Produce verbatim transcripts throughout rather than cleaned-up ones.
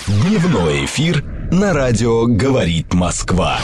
Дневной эфир на радио «Говорит Москва».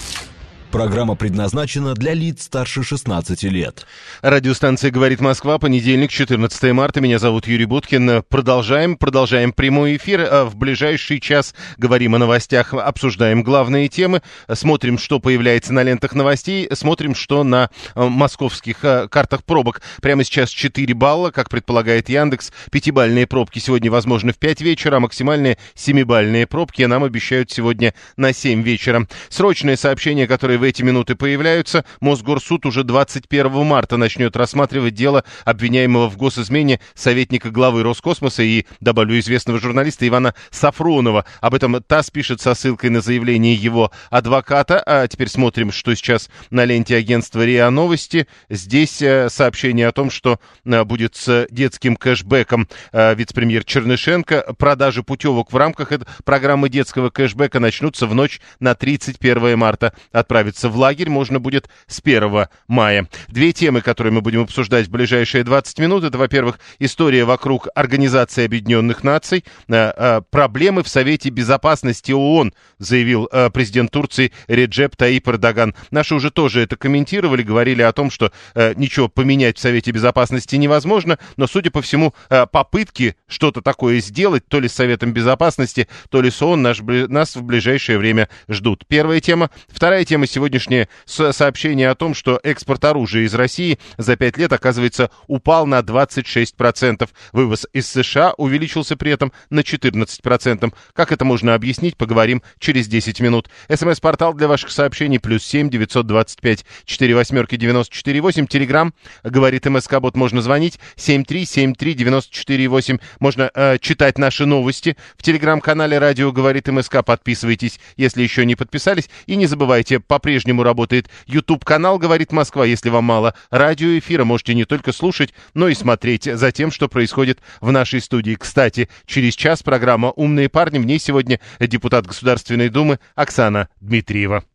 Программа предназначена для лиц старше шестнадцати лет. Радиостанция «Говорит Москва», понедельник, четырнадцатое марта. Меня зовут Юрий Буткин. Продолжаем, продолжаем прямой эфир. В ближайший час говорим о новостях, обсуждаем главные темы, смотрим, что появляется на лентах новостей, смотрим, что на московских картах пробок. Прямо сейчас четыре балла, как предполагает Яндекс. Пятибалльные пробки сегодня возможны в пять вечера, а максимальные семибалльные пробки нам обещают сегодня на семь вечера. Срочное сообщение, которое в эти минуты появляются. Мосгорсуд уже двадцать первого марта начнет рассматривать дело обвиняемого в госизмене советника главы Роскосмоса и, добавлю, известного журналиста Ивана Сафронова. Об этом ТАСС пишет со ссылкой на заявление его адвоката. А теперь смотрим, что сейчас на ленте агентства РИА Новости. Здесь э, сообщение о том, что э, будет с детским кэшбэком. Э, вице-премьер Чернышенко. Продажи путевок в рамках этой программы детского кэшбэка начнутся в ночь на тридцать первое марта. Отправиться в лагерь можно будет с первого мая. Две темы, которые мы будем обсуждать в ближайшие двадцать минут. Это, во-первых, история вокруг Организации Объединенных Наций. Э, э, проблемы в Совете Безопасности ООН, заявил э, президент Турции Реджеп Таyyip Эрдоган. Наши уже тоже это комментировали, говорили о том, что э, ничего поменять в Совете Безопасности невозможно, но, судя по всему, э, попытки что-то такое сделать, то ли с Советом Безопасности, то ли с ООН, наш, нас в ближайшее время ждут. Первая тема. Вторая тема сегодняшнее сообщение о том, что экспорт оружия из России за пять лет, оказывается, упал на двадцать шесть процентов. Вывоз из США увеличился при этом на четырнадцать процентов. Как это можно объяснить, поговорим через десять минут. СМС-портал для ваших сообщений плюс семь девятьсот двадцать пять четыре восьмерки девяносто четыре восемь. Телеграм, говорит МСК-бот, можно звонить семь три семь три девяносто четыре восемь. Можно э, читать наши новости в телеграм-канале «Радио говорит МСК». Подписывайтесь, если еще не подписались. И не забывайте, по-прежнему работает YouTube-канал «Говорит Москва». Если вам мало радиоэфира, можете не только слушать, но и смотреть за тем, что происходит в нашей студии. Кстати, через час программа «Умные парни». В ней сегодня депутат Государственной Думы Оксана Дмитриева.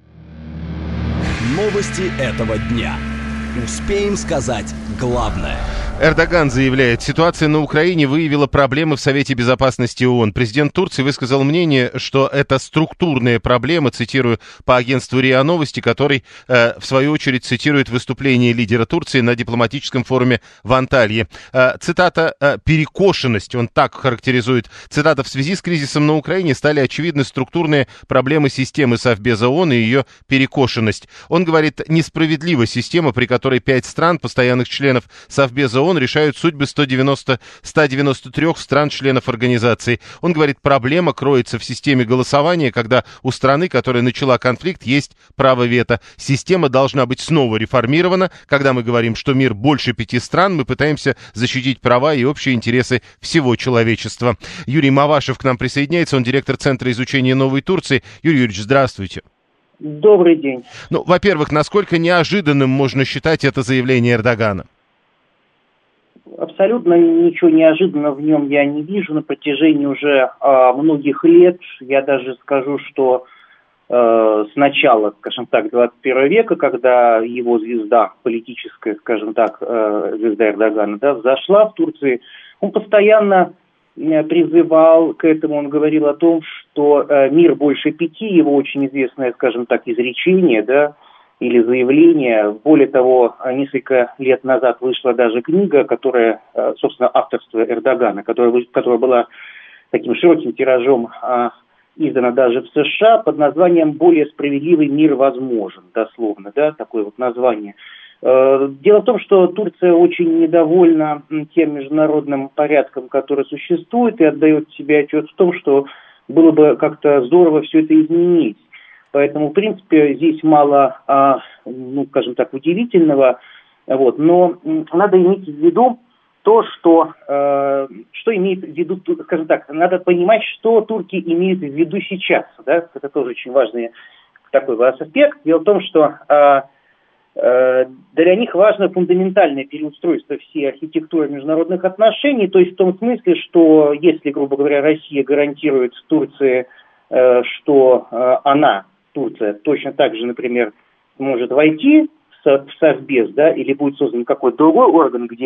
Новости этого дня. Успеем сказать главное. Эрдоган заявляет, ситуация на Украине выявила проблемы в Совете Безопасности ООН. Президент Турции высказал мнение, что это структурные проблемы, цитирую по агентству РИА Новости, который, э, в свою очередь, цитирует выступление лидера Турции на дипломатическом форуме в Анталье. Э, цитата э, «перекошенность», он так характеризует. Цитата: «В связи с кризисом на Украине стали очевидны структурные проблемы системы Совбеза ООН и ее перекошенность». Он говорит, несправедлива система, при которой пять стран, постоянных членов Совбеза ООН, решают судьбы ста девяноста, ста девяноста трёх стран-членов организации. Он говорит, проблема кроется в системе голосования, когда у страны, которая начала конфликт, есть право вето. Система должна быть снова реформирована. Когда мы говорим, что мир больше пяти стран, мы пытаемся защитить права и общие интересы всего человечества. Юрий Мавашев к нам присоединяется, он директор Центра изучения Новой Турции. Юрий Юрьевич, здравствуйте. Добрый день. Ну, во-первых, насколько неожиданным можно считать это заявление Эрдогана? Абсолютно ничего неожиданного в нем я не вижу на протяжении уже э, многих лет. Я даже скажу, что э, с начала, скажем так, двадцать первого века, когда его звезда политическая, скажем так, э, звезда Эрдогана, да, взошла в Турции, он постоянно э, призывал к этому, он говорил о том, что э, мир больше пяти, его очень известное, скажем так, изречение, да, или заявление. Более того, несколько лет назад вышла даже книга, которая, собственно, авторство Эрдогана, которая, которая была таким широким тиражом издана даже в США под названием «Более справедливый мир возможен», дословно, да, такое вот название. Дело в том, что Турция очень недовольна тем международным порядком, который существует, и отдает себе отчет в том, что было бы как-то здорово все это изменить. Поэтому, в принципе, здесь мало, а, ну, скажем так, удивительного. Вот. Но надо иметь в виду то, что, э, что имеет в виду, скажем так, надо понимать, что турки имеют в виду сейчас. Да? Это тоже очень важный такой аспект. Дело в том, что э, э, для них важно фундаментальное переустройство всей архитектуры международных отношений. То есть в том смысле, что если, грубо говоря, Россия гарантирует Турции, э, что э, она, Турция, точно так же, например, может войти в Совбез, да, или будет создан какой-то другой орган, где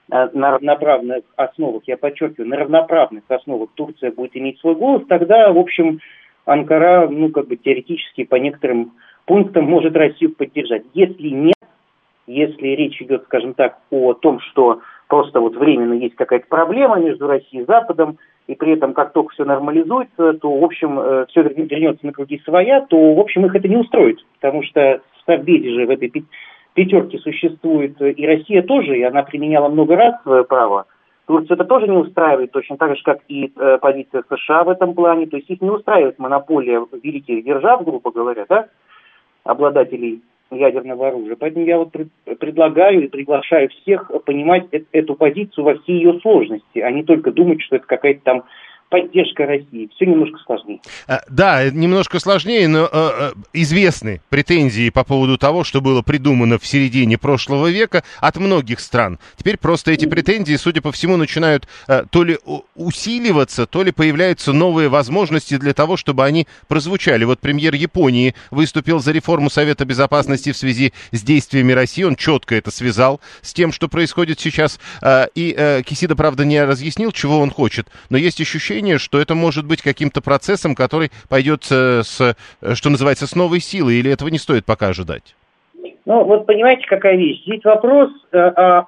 на равноправных основах, я подчеркиваю, на равноправных основах Турция будет иметь свой голос, тогда, в общем, Анкара, ну, как бы теоретически по некоторым пунктам может Россию поддержать. Если нет, если речь идет, скажем так, о том, что просто вот временно есть какая-то проблема между Россией и Западом, и при этом, как только все нормализуется, то, в общем, все вернется на круги своя, то, в общем, их это не устроит, потому что в Совбезе же в этой пятерке существует и Россия тоже, и она применяла много раз свое право. Турцию это тоже не устраивает, точно так же, как и э, позиция США в этом плане. То есть их не устраивает монополия великих держав, грубо говоря, да, обладателей ядерного оружия. Поэтому я вот пред, предлагаю и приглашаю всех понимать э- эту позицию во всей ее сложности, а не только думать, что это какая-то там поддержка России. Все немножко сложнее. Да, немножко сложнее, но э, известны претензии по поводу того, что было придумано в середине прошлого века от многих стран. Теперь просто эти претензии, судя по всему, начинают э, то ли усиливаться, то ли появляются новые возможности для того, чтобы они прозвучали. Вот премьер Японии выступил за реформу Совета Безопасности в связи с действиями России. Он четко это связал с тем, что происходит сейчас. Э, и э, Кисида, правда, не разъяснил, чего он хочет, но есть ощущение, что это может быть каким-то процессом, который пойдет с, что называется, с новой силой, или этого не стоит пока ожидать? Ну, вот понимаете, какая вещь? Здесь вопрос э, об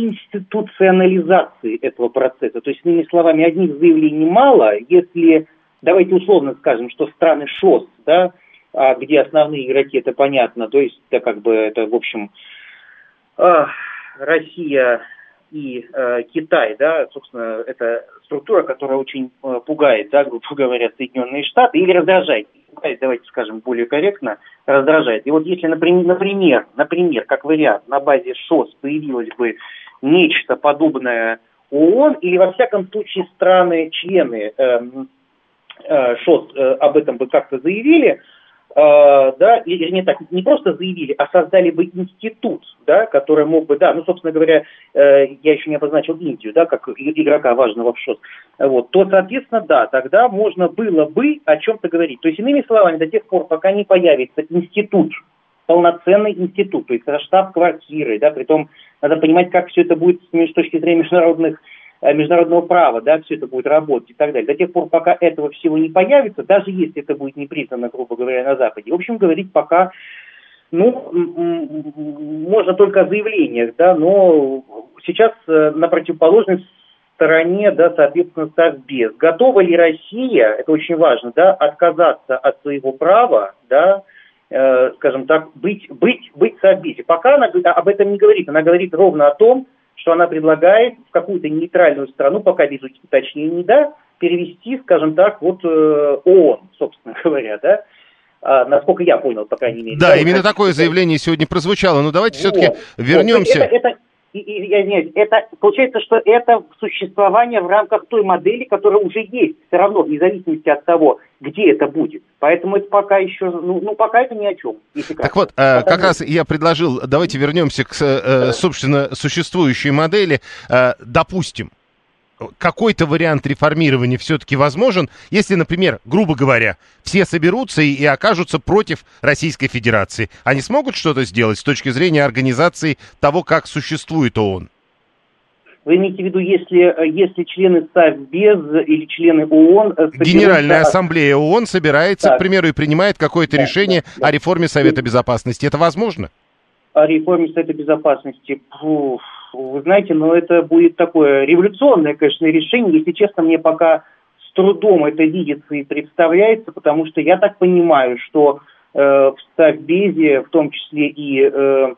институционализации этого процесса. То есть, иными словами, одних заявлений мало, если, давайте условно скажем, что страны ШОС, да, где основные игроки, это понятно, то есть, это как бы, это, в общем, э, Россия и э, Китай, да, собственно, это структура, которая очень э, пугает, да, грубо говоря, Соединенные Штаты, или раздражает. Пугает, давайте скажем более корректно, раздражает. И вот если, например, например, например, как вариант, на базе ШОС появилось бы нечто подобное ООН, или во всяком случае страны-члены э, э, ШОС э, об этом бы как-то заявили, Uh, да, или не так, не просто заявили, а создали бы институт, да, который мог бы, да, ну, собственно говоря, э, я еще не обозначил Индию, да, как игрока важного в ШОС, вот, то, соответственно, да, тогда можно было бы о чем-то говорить. То есть, иными словами, до тех пор, пока не появится институт, полноценный институт, то есть штаб-квартиры, да, притом надо понимать, как все это будет с точки зрения международных международного права, да, все это будет работать и так далее. До тех пор, пока этого всего не появится, даже если это будет не признано, грубо говоря, на Западе, в общем, говорить пока, ну, можно только о заявлениях, да, но сейчас на противоположной стороне, да, соответственно, Совбез. Готова ли Россия, это очень важно, да, отказаться от своего права, да, э, скажем так, быть, быть, быть в Совбезе. Пока она об этом не говорит, она говорит ровно о том, что она предлагает в какую-то нейтральную страну, пока без уточнений, да, перевести, скажем так, вот э, ООН, собственно говоря, да, а, насколько я понял, по крайней мере. Да, да, именно такое заявление сегодня прозвучало, но давайте вот. все-таки вернемся. Вот, это, это, и, и, я извиняюсь, это, получается, что это существование в рамках той модели, которая уже есть, все равно, вне зависимости от того, где это будет. Поэтому это пока еще, ну, ну пока это ни о чем. Так вот, э, как раз я предложил, давайте вернемся к, э, собственно, существующей модели. Э, допустим, какой-то вариант реформирования все-таки возможен, если, например, грубо говоря, все соберутся и, и окажутся против Российской Федерации. Они смогут что-то сделать с точки зрения организации того, как существует ООН? Вы имеете в виду, если, если члены Совбез или члены ООН... Соберутся... Генеральная ассамблея ООН собирается, так. к примеру, и принимает какое-то да, решение да, да. о реформе Совета Безопасности. Это возможно? О реформе Совета Безопасности... Фу, вы знаете, но это будет такое революционное, конечно, решение. Если честно, мне пока с трудом это видится и представляется, потому что я так понимаю, что э, в Совбезе, в том числе и... Э,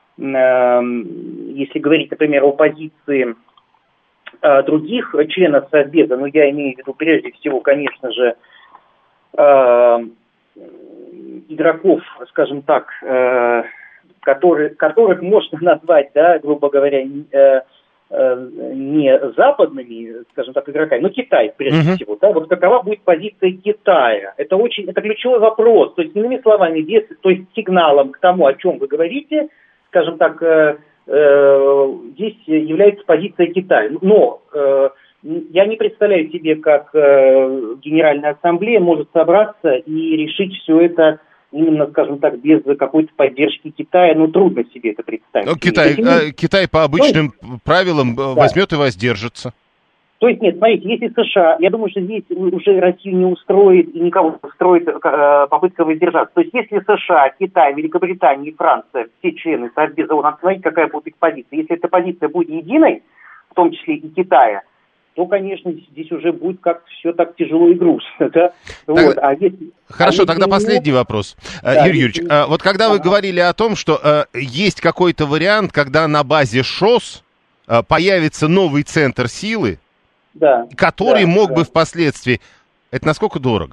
если говорить, например, о позиции э, других членов Совбеза, ну, я имею в виду прежде всего, конечно же, э, игроков, скажем так, э, которые, которых можно назвать, да, грубо говоря, э, э, не западными, скажем так, игроками, но Китай, прежде uh-huh. всего, да, вот какова будет позиция Китая? Это очень, это ключевой вопрос, то есть, иными словами, без, то есть сигналом к тому, о чем вы говорите, скажем так, э, э, здесь является позиция Китая. Но э, я не представляю себе, как э, Генеральная Ассамблея может собраться и решить все это именно, скажем так, без какой-то поддержки Китая, ну, трудно себе это представить. Но Китай, э, Китай по обычным ну, правилам да. возьмет и воздержится. То есть, нет, смотрите, если США, я думаю, что здесь уже Россию не устроит и никого не устроит э, попытка воздержаться. То есть, если США, Китай, Великобритания и Франция, все члены Совбеза ООН, смотрите, какая будет их позиция. Если эта позиция будет единой, в том числе и Китая, то, конечно, здесь уже будет как-то все так тяжело и грустно. Да? Так, вот. а если, хорошо, а тогда если последний нет, вопрос. да, Юрий Юрьевич, если... вот когда ага. вы говорили о том, что э, есть какой-то вариант, когда на базе ШОС э, появится новый центр силы, да, который да, мог да. бы впоследствии... Это насколько дорого?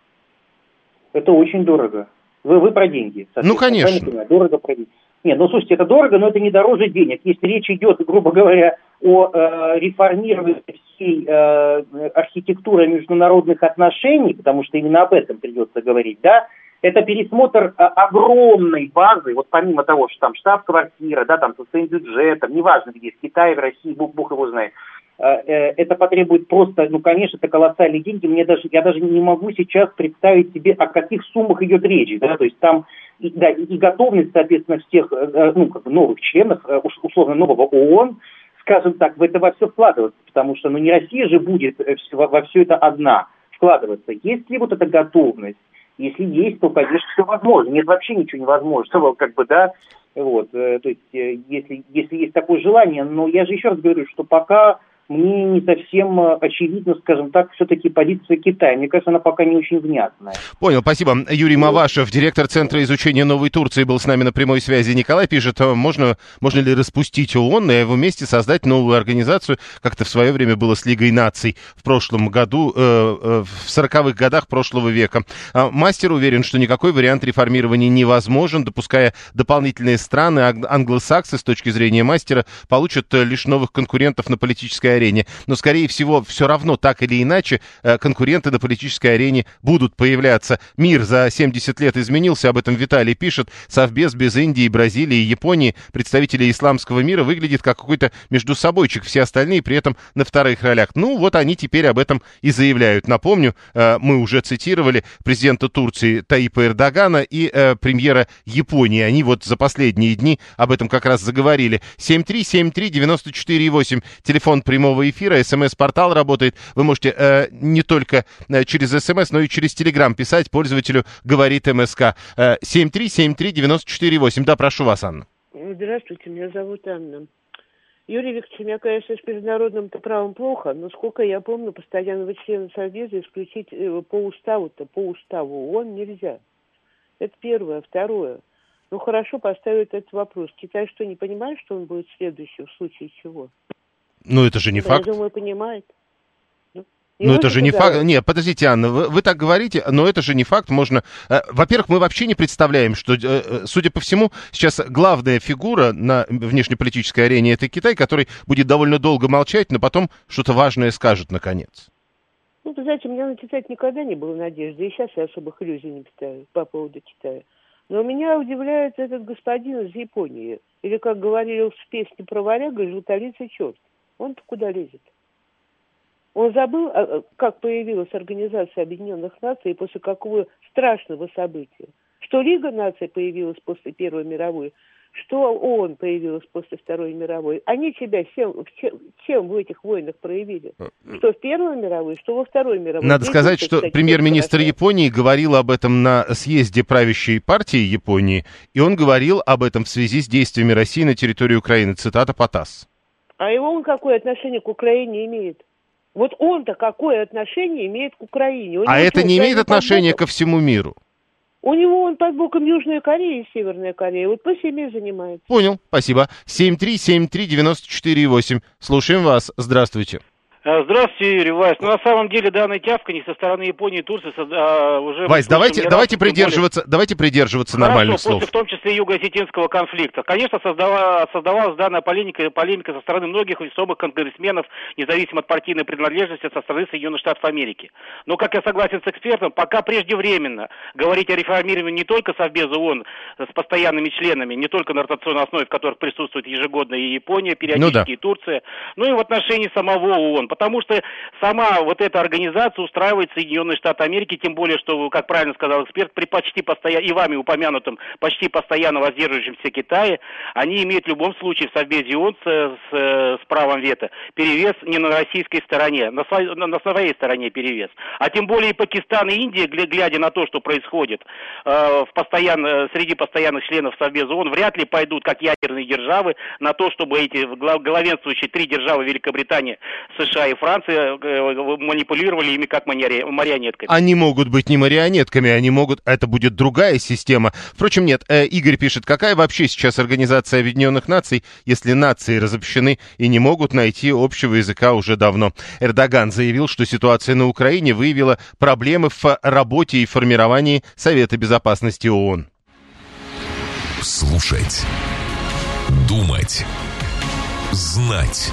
Это очень дорого. Вы, вы про деньги. Ну, конечно. Дорого про деньги. Нет, ну, слушайте, это дорого, но это не дороже денег. Если речь идет, грубо говоря, о э, реформировании всей э, архитектуры международных отношений, потому что именно об этом придется говорить, да, это пересмотр э, огромной базы, вот помимо того, что там штаб-квартира, да, там со своим бюджетом, неважно где, в Китае, в России, Бог, Бог его знает, э, э, это потребует просто, ну, конечно, это колоссальные деньги, мне даже, я даже не могу сейчас представить себе, о каких суммах идет речь, да, то есть там и, да, и готовность, соответственно, всех э, ну, как бы новых членов, э, условно, нового ООН, скажем так, в это во все вкладываться, потому что, ну, не Россия же будет во, во все это одна вкладываться. Есть ли вот эта готовность? Если есть, то, конечно, все возможно. Нет, вообще ничего невозможно, как бы, да, вот, э, то есть, э, если, если есть такое желание, но я же еще раз говорю, что пока мне не совсем очевидно, скажем так, все-таки позиция Китая. Мне кажется, она пока не очень внятная. Понял, спасибо. Юрий Мавашев, директор Центра изучения Новой Турции, был с нами на прямой связи. Николай пишет, можно, можно ли распустить ООН и вместе создать новую организацию, как это в свое время было с Лигой наций в прошлом году, э, э, в сороковых годах прошлого века. А мастер уверен, что никакой вариант реформирования невозможен, допуская дополнительные страны, англосаксы, с точки зрения мастера, получат лишь новых конкурентов на политической арене. Но, скорее всего, все равно, так или иначе, конкуренты на политической арене будут появляться. Мир за семьдесят лет изменился, об этом Виталий пишет. Совбез без Индии, Бразилии, Японии, представителей исламского мира, выглядит как какой-то междусобойчик. Все остальные при этом на вторых ролях. Ну, вот они теперь об этом и заявляют. Напомню, мы уже цитировали президента Турции Таипа Эрдогана и премьера Японии. Они вот за последние дни об этом как раз заговорили. семь три семь три девять четыре восемь, телефон прямого эфира, смс-портал работает. Вы можете э, не только э, через смс, но и через телеграм писать пользователю «Говорит МСК». Э, семь три семь три девять четыре восемь. Да, прошу вас, Анна. Здравствуйте, меня зовут Анна. Юрий Викторович, меня, конечно, с международным-то правом плохо, но сколько я помню, постоянного члена Совбеза исключить э, по уставу-то, по уставу ООН нельзя. Это первое. Второе. Ну, хорошо поставить этот вопрос. Китай что, не понимает, что он будет следующим, в случае чего? Ну, это же не да, факт. Я думаю, понимает. Ну, ну это же не факт. Нет, подождите, Анна, вы, вы так говорите, но это же не факт. Можно. Э, во-первых, мы вообще не представляем, что, э, судя по всему, сейчас главная фигура на внешнеполитической арене — это Китай, который будет довольно долго молчать, но потом что-то важное скажет наконец. Ну, вы знаете, у меня на Китай никогда не было надежды, и сейчас я особых иллюзий не питаю по поводу Китая. Но меня удивляет этот господин из Японии. Или, как говорили в песне про варяга, желтолицый черт. Он-то куда лезет? Он забыл, как появилась Организация Объединенных Наций и после какого страшного события. Что Лига наций появилась после Первой мировой, что ООН появилась после Второй мировой. Они себя чем, чем в этих войнах проявили? Что в Первой мировой, что во Второй мировой. Надо Здесь сказать, что кстати, премьер-министр Японии говорил об этом на съезде правящей партии Японии, и он говорил об этом в связи с действиями России на территории Украины. Цитата по ТАСС. А его он какое отношение к Украине имеет? Вот он-то какое отношение имеет к Украине? А это не имеет отношения ко всему миру? У него он под боком Южная Корея и Северная Корея. Вот пусть ими занимается. Понял, спасибо. семь три семь три девять четыре восемь. Слушаем вас. Здравствуйте. Здравствуйте, Юрий Вайс. Ну, на самом деле, данная тявканье со стороны Японии и Турции а, уже... Вайс, давайте, давайте, придерживаться, более... давайте придерживаться Хорошо, нормальных после, слов. в том числе юго-осетинского конфликта. Конечно, создала, создавалась данная полемика, полемика со стороны многих весомых конгрессменов, независимо от партийной принадлежности, со стороны Соединенных Штатов Америки. Но, как я согласен с экспертом, пока преждевременно говорить о реформировании не только Совбеза ООН с постоянными членами, не только на ротационной основе, в которых присутствует ежегодно и Япония, периодически ну да. и Турция, но и в отношении самого ООН. Потому что сама вот эта организация устраивает Соединенные Штаты Америки, тем более, что, как правильно сказал эксперт, при почти постоянно, и вами упомянутом, почти постоянно воздерживающемся Китае, они имеют в любом случае в Совбезе ООН с, с, с правом вето перевес не на российской стороне, на своей, на своей стороне перевес. А тем более и Пакистан, и Индия, глядя на то, что происходит э, в постоянно, среди постоянных членов Совбеза ООН, вряд ли пойдут, как ядерные державы, на то, чтобы эти главенствующие три державы, Великобритания, США и Франция, э, манипулировали ими как марионетками. Они могут быть не марионетками, они могут... Это будет другая система. Впрочем, нет. Э, Игорь пишет, какая вообще сейчас Организация Объединенных Наций, если нации разобщены и не могут найти общего языка уже давно. Эрдоган заявил, что ситуация на Украине выявила проблемы в работе и формировании Совета Безопасности ООН. Слушать, думать, знать.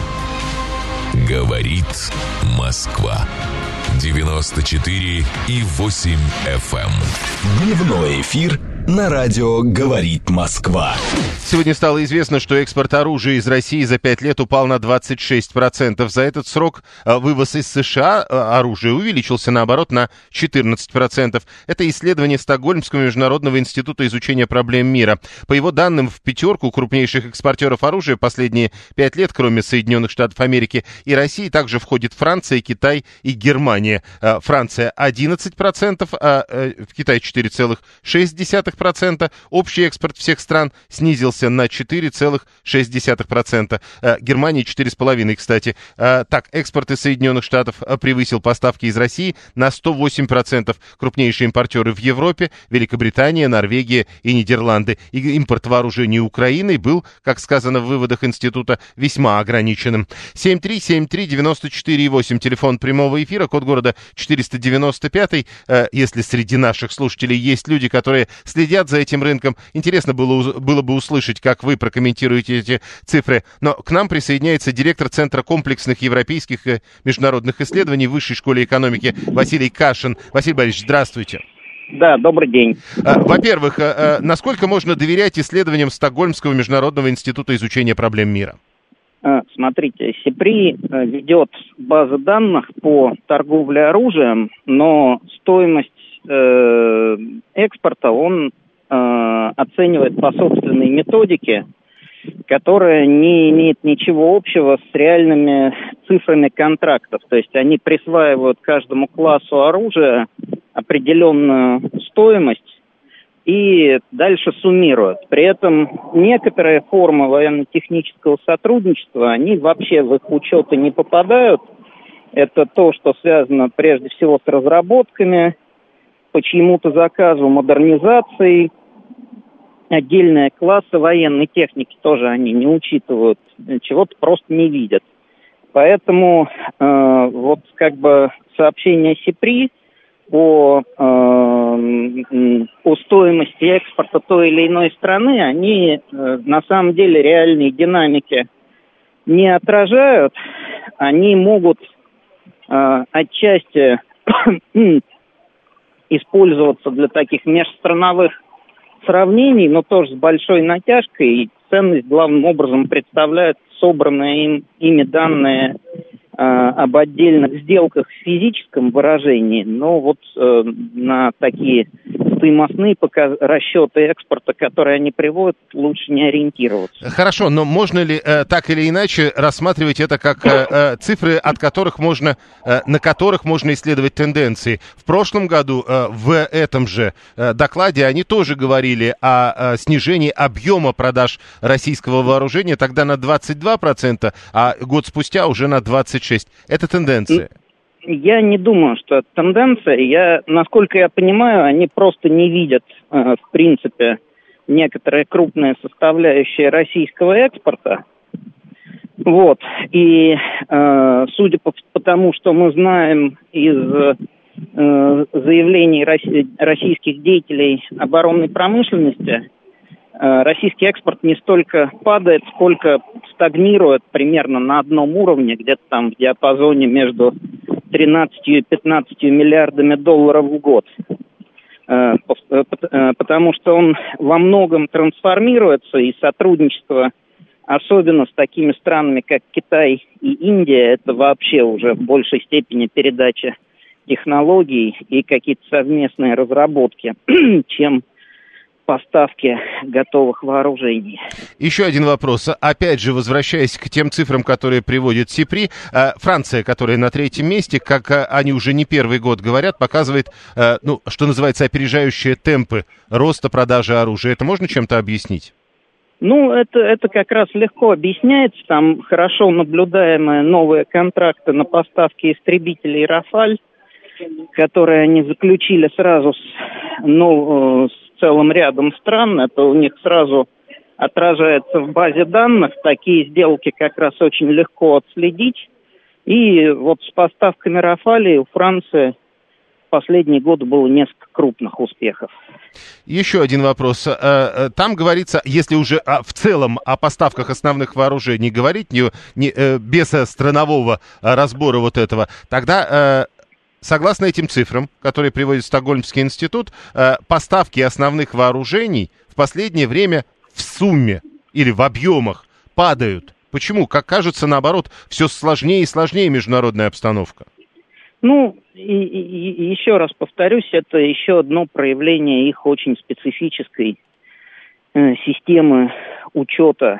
Говорит Москва. девяносто четыре и восемь эф эм. Дневной эфир на радио «Говорит Москва». Сегодня стало известно, что экспорт оружия из России за пять лет упал на двадцать шесть процентов. За этот срок вывоз из США оружия увеличился, наоборот, на четырнадцать процентов. Это исследование Стокгольмского международного института изучения проблем мира. По его данным, в пятерку крупнейших экспортеров оружия последние пять лет, кроме Соединенных Штатов Америки и России, также входит Франция, Китай и Германия. Франция одиннадцать процентов, а Китай четыре целых шесть десятых процента. Общий экспорт всех стран снизился на четыре целых шесть десятых процента. Германия четыре целых пять десятых процента, кстати. Так, экспорт из Соединенных Штатов превысил поставки из России на сто восемь процентов. Крупнейшие импортеры в Европе — Великобритания, Норвегия и Нидерланды. И импорт вооружений Украины был, как сказано в выводах института, весьма ограниченным. семь три семь три девять четыре восемь, телефон прямого эфира, код города четыреста девяносто пять. Если среди наших слушателей есть люди, которые следят за этим рынком, интересно было, было бы услышать, как вы прокомментируете эти цифры. Но к нам присоединяется директор Центра комплексных европейских и международных исследований в Высшей школе экономики Василий Кашин. Василий Борисович, здравствуйте. Да, добрый день. Во-первых, насколько можно доверять исследованиям Стокгольмского международного института изучения проблем мира? Смотрите, СИПРИ ведет базы данных по торговле оружием, но стоимость э, экспорта он э, оценивает по собственной методике, которая не имеет ничего общего с реальными цифрами контрактов. То есть они присваивают каждому классу оружия определенную стоимость и дальше суммируют. При этом некоторые формы военно-технического сотрудничества, они вообще в их учеты не попадают. Это то, что связано прежде всего с разработками, по чьему-то заказу, модернизацией. Отдельные классы военной техники тоже они не учитывают, чего-то просто не видят. Поэтому э, вот как бы сообщение СИПРИ О, э, о стоимости экспорта той или иной страны, они э, на самом деле реальной динамики не отражают. Они могут э, отчасти использоваться для таких межстрановых сравнений, но тоже с большой натяжкой. И ценность главным образом представляют собранные им, ими данные об отдельных сделках в физическом выражении, но вот э, на такие стоимостные показ... расчеты экспорта, которые они приводят, лучше не ориентироваться. Хорошо, но можно ли э, так или иначе рассматривать это как э, э, цифры, от которых можно, э, на которых можно исследовать тенденции? В прошлом году э, в этом же э, докладе они тоже говорили о, о снижении объема продаж российского вооружения, тогда на двадцать два процента, а год спустя уже на двадцать шесть процентов. Это тенденция? Я не думаю, что это тенденция. Я, насколько я понимаю, они просто не видят, э, в принципе, некоторые крупные составляющие российского экспорта. Вот. И э, судя по, по тому, что мы знаем из э, заявлений россий, российских деятелей оборонной промышленности, российский экспорт не столько падает, сколько стагнирует примерно на одном уровне, где-то там в диапазоне между тринадцатью и пятнадцатью миллиардами долларов в год. Потому что он во многом трансформируется, и сотрудничество особенно с такими странами, как Китай и Индия, это вообще уже в большей степени передача технологий и какие-то совместные разработки, чем поставки готовых вооружений. Еще один вопрос. Опять же, возвращаясь к тем цифрам, которые приводит СИПРИ, Франция, которая на третьем месте, как они уже не первый год говорят, показывает, ну, что называется, опережающие темпы роста продажи оружия. Это можно чем-то объяснить? Ну, это, это как раз легко объясняется. Там хорошо наблюдаемые новые контракты на поставки истребителей «Рафаль», которые они заключили сразу с, ну, с целым рядом стран. Это у них сразу отражается в базе данных. Такие сделки как раз очень легко отследить. И вот с поставками «Рафалей» у Франции в последние годы было несколько крупных успехов. Еще один вопрос. Там говорится, если уже в целом о поставках основных вооружений говорить, не, не, без странового разбора вот этого, тогда, согласно этим цифрам, которые приводит Стокгольмский институт, поставки основных вооружений в последнее время в сумме или в объемах падают. Почему? Как кажется, наоборот, все сложнее и сложнее международная обстановка. Ну, и, и, и еще раз повторюсь, это еще одно проявление их очень специфической э, системы учета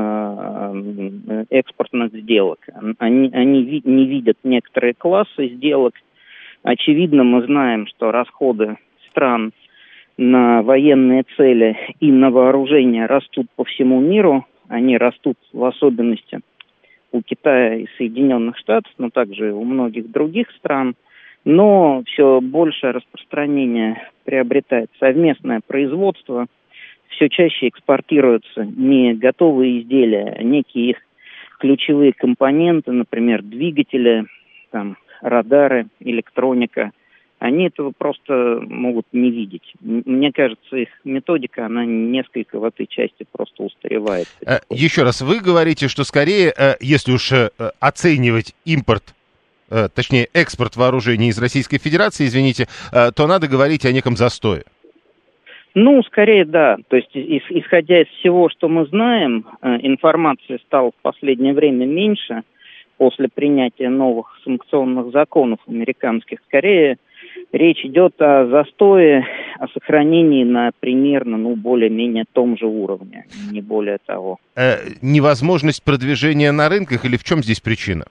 э, экспортных сделок. Они, они ви, не видят некоторые классы сделок. Очевидно, мы знаем, что расходы стран на военные цели и на вооружение растут по всему миру. Они растут в особенности у Китая и Соединенных Штатов, но также и у многих других стран. Но все большее распространение приобретает совместное производство. Все чаще экспортируются не готовые изделия, а некие их ключевые компоненты, например, двигатели, там, радары, электроника. Они этого просто могут не видеть. Мне кажется, их методика, она несколько в этой части просто устаревает. Еще раз, вы говорите, что скорее, если уж оценивать импорт, точнее экспорт вооружений из Российской Федерации, извините, то надо говорить о неком застое. Ну, скорее, да. То есть, исходя из всего, что мы знаем, информации стало в последнее время меньше после принятия новых санкционных законов американских. Скорее, речь идет о застое, о сохранении на примерно, ну, более-менее том же уровне, не более того. Э, невозможность продвижения на рынках или в чем здесь причина?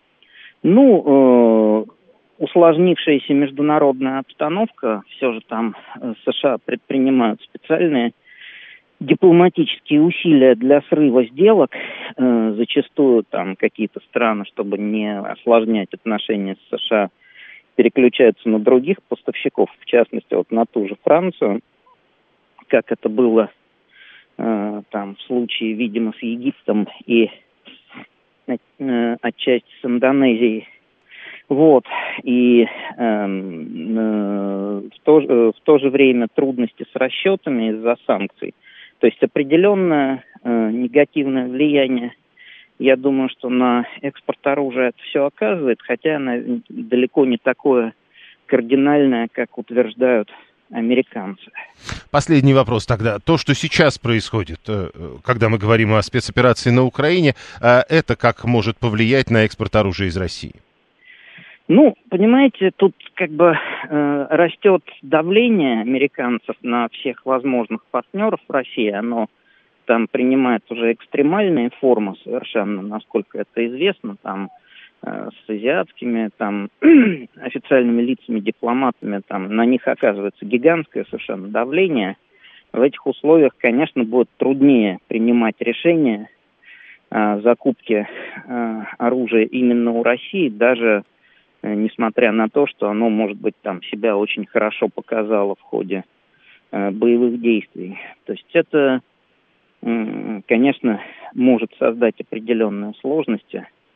Ну, э, усложнившаяся международная обстановка, все же там США предпринимают специальные дипломатические усилия для срыва сделок, э, зачастую там какие-то страны, чтобы не осложнять отношения с США, переключаются на других поставщиков, в частности, вот на ту же Францию, как это было э, там в случае, видимо, с Египтом и э, отчасти с Индонезией. Вот. И э, э, в, то, э, в то же время трудности с расчетами из-за санкций. То есть определенное э, негативное влияние, я думаю, что на экспорт оружия это все оказывает, хотя оно далеко не такое кардинальное, как утверждают американцы. Последний вопрос тогда. То, что сейчас происходит, когда мы говорим о спецоперации на Украине, это как может повлиять на экспорт оружия из России? Ну, понимаете, тут как бы э, растет давление американцев на всех возможных партнеров в России. Оно там принимает уже экстремальные формы совершенно, насколько это известно, там э, с азиатскими там официальными лицами, дипломатами, там на них оказывается гигантское совершенно давление. В этих условиях, конечно, будет труднее принимать решения о закупке э, оружия именно у России, даже э, несмотря на то, что оно, может быть, там себя очень хорошо показало в ходе э, боевых действий. То есть это, конечно, может создать определенные сложности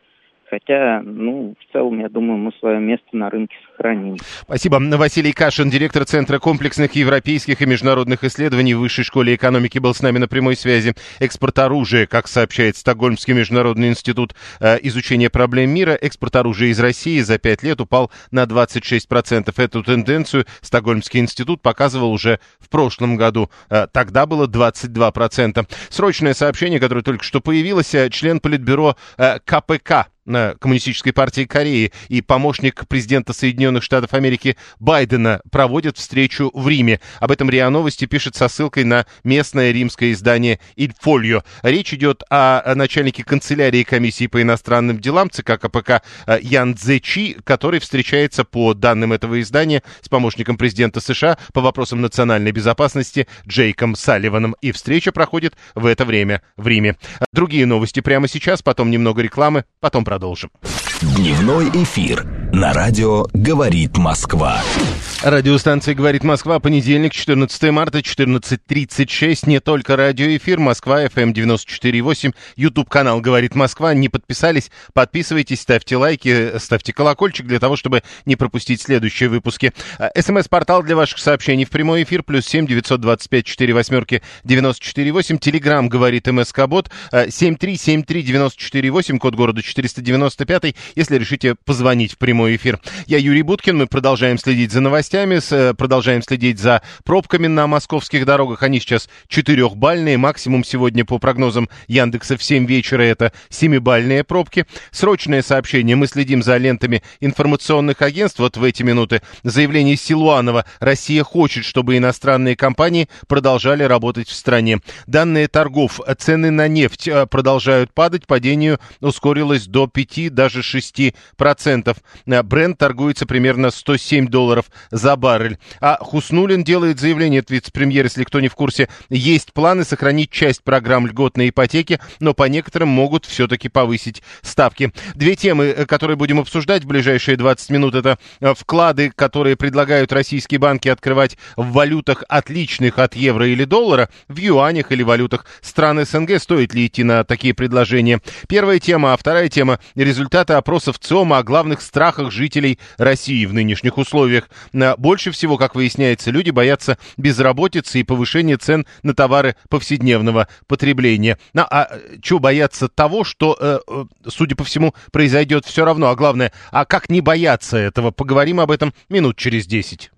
Хотя, ну, в целом, я думаю, мы свое место на рынке сохраним. Спасибо. Василий Кашин, директор Центра комплексных европейских и международных исследований в Высшей школе экономики, был с нами на прямой связи. Экспорт оружия, как сообщает Стокгольмский международный институт э, изучения проблем мира, экспорт оружия из России за пять лет упал на двадцать шесть процентов. Эту тенденцию Стокгольмский институт показывал уже в прошлом году. Э, тогда было двадцать два процента. Срочное сообщение, которое только что появилось. Член Политбюро э, ка пэ ка Коммунистической партии Кореи и помощник президента Соединенных Штатов Америки Байдена проводят встречу в Риме. Об этом РИА Новости пишет со ссылкой на местное римское издание «Иль Фольо». Речь идет о начальнике канцелярии комиссии по иностранным делам ЦК ка пэ ка Ян Цзэчи, который встречается, по данным этого издания, с помощником президента США по вопросам национальной безопасности Джейком Салливаном. И встреча проходит в это время в Риме. Другие новости прямо сейчас, потом немного рекламы, потом продолжим. Продолжим. Дневной эфир на радио «Говорит Москва». Радиостанция «Говорит Москва», понедельник, четырнадцатое марта, четырнадцать тридцать шесть. Не только радиоэфир, Москва, эф эм девяносто четыре и восемь, YouTube-канал «Говорит Москва». Не подписались? Подписывайтесь, ставьте лайки, ставьте колокольчик для того, чтобы не пропустить следующие выпуски. СМС-портал для ваших сообщений в прямой эфир, плюс семь девятьсот двадцать пять четыре восьмерки девяносто четыре восемь. Телеграм «Говорит МСК-бот», семь три семь три девяносто четыре восемь, код города четыреста девяносто пять, если решите позвонить в прямой эфир. Я Юрий Буткин, мы продолжаем следить за новостями, продолжаем следить за пробками на московских дорогах. Они сейчас четырехбальные, максимум сегодня по прогнозам Яндекса в семь вечера это семибальные пробки. Срочное сообщение, мы следим за лентами информационных агентств. Вот в эти минуты заявление Силуанова: Россия хочет, чтобы иностранные компании продолжали работать в стране. Данные торгов, цены на нефть продолжают падать, падению ускорилось до пяти, даже шести процентов. Брент торгуется примерно сто семь долларов за баррель. А Хуснуллин делает заявление, это вице-премьер, если кто не в курсе: есть планы сохранить часть программ льготной ипотеки, но по некоторым могут все-таки повысить ставки. Две темы, которые будем обсуждать в ближайшие двадцать минут, это вклады, которые предлагают российские банки открывать в валютах, отличных от евро или доллара, в юанях или валютах стран эс эн гэ. Стоит ли идти на такие предложения? Первая тема. А вторая тема — результаты опросов ЦИОМа о главных страхах жителей России в нынешних условиях. Больше всего, как выясняется, люди боятся безработицы и повышения цен на товары повседневного потребления. Ну, а чего бояться? Того, что, судя по всему, произойдет все равно. А главное, а как не бояться этого? Поговорим об этом минут через десять.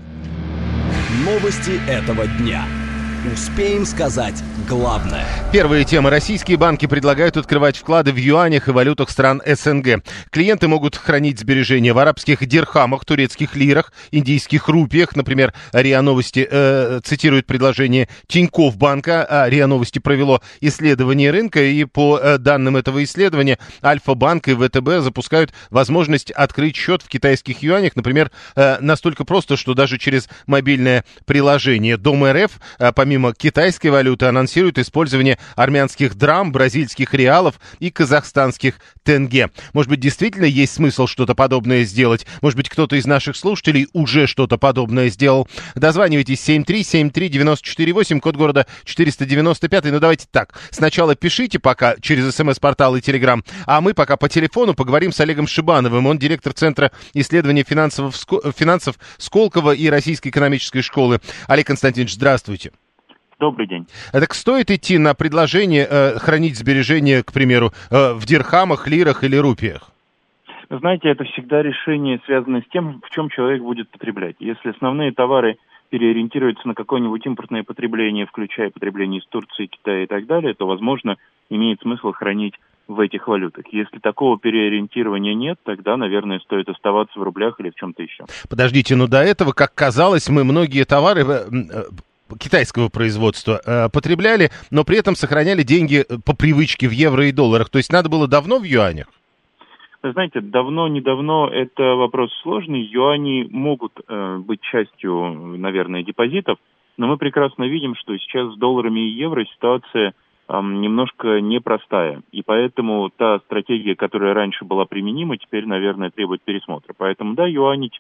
Новости этого дня. Успеем сказать главное. Первая тема. Российские банки предлагают открывать вклады в юанях и валютах стран эс эн гэ. Клиенты могут хранить сбережения в арабских дирхамах, турецких лирах, индийских рупиях. Например, РИА Новости э, цитирует предложение Тинькофф банка. А РИА Новости провело исследование рынка, и по э, данным этого исследования Альфа-банк и вэ тэ бэ запускают возможность открыть счет в китайских юанях, например, э, настолько просто, что даже через мобильное приложение. Дом эр эф, э, помимо Помимо китайской валюты, анонсирует использование армянских драм, бразильских реалов и казахстанских тенге. Может быть, действительно есть смысл что-то подобное сделать? Может быть, кто-то из наших слушателей уже что-то подобное сделал? Дозванивайтесь семь три семь три девяносто четыре восемь, код города четыреста девяносто пять. Ну, давайте так. Сначала пишите пока через СМС-портал и Телеграм, а мы пока по телефону поговорим с Олегом Шибановым. Он директор Центра исследования финансов, финансов Сколково и Российской экономической школы. Олег Константинович, здравствуйте. Добрый день. Так стоит идти на предложение э, хранить сбережения, к примеру, э, в дирхамах, лирах или рупиях? Знаете, это всегда решение связано с тем, в чем человек будет потреблять. Если основные товары переориентируются на какое-нибудь импортное потребление, включая потребление из Турции, Китая и так далее, то, возможно, имеет смысл хранить в этих валютах. Если такого переориентирования нет, тогда, наверное, стоит оставаться в рублях или в чем-то еще. Подождите, но до этого, как казалось, мы многие товары китайского производства э, потребляли, но при этом сохраняли деньги по привычке в евро и долларах. То есть надо было давно в юанях? Вы знаете, давно-недавно это вопрос сложный. Юани могут э, быть частью, наверное, депозитов, но мы прекрасно видим, что сейчас с долларами и евро ситуация э, немножко непростая. И поэтому та стратегия, которая раньше была применима, теперь, наверное, требует пересмотра. Поэтому, да, юани теперь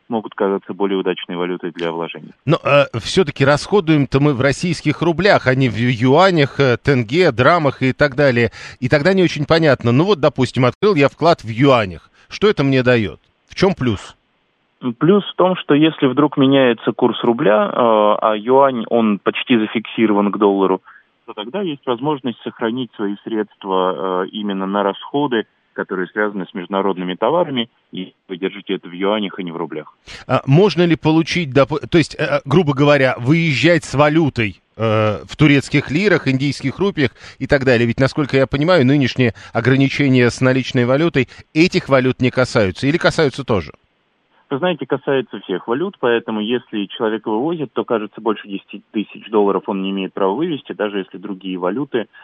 могут казаться более удачной валютой для вложений. Но э, все-таки расходуем-то мы в российских рублях, а не в юанях, э, тенге, драмах и так далее. И тогда не очень понятно. Ну вот, допустим, открыл я вклад в юанях. Что это мне дает? В чем плюс? Плюс в том, что если вдруг меняется курс рубля, э, а юань, он почти зафиксирован к доллару, то тогда есть возможность сохранить свои средства э, именно на расходы, которые связаны с международными товарами, и вы держите это в юанях, а не в рублях. А можно ли получить, доп... то есть, э, грубо говоря, выезжать с валютой э, в турецких лирах, индийских рупиях и так далее? Ведь, насколько я понимаю, нынешние ограничения с наличной валютой этих валют не касаются или касаются тоже? Вы знаете, касается всех валют, поэтому если человек вывозит, то, кажется, больше десять тысяч долларов он не имеет права вывести, даже если другие валюты э,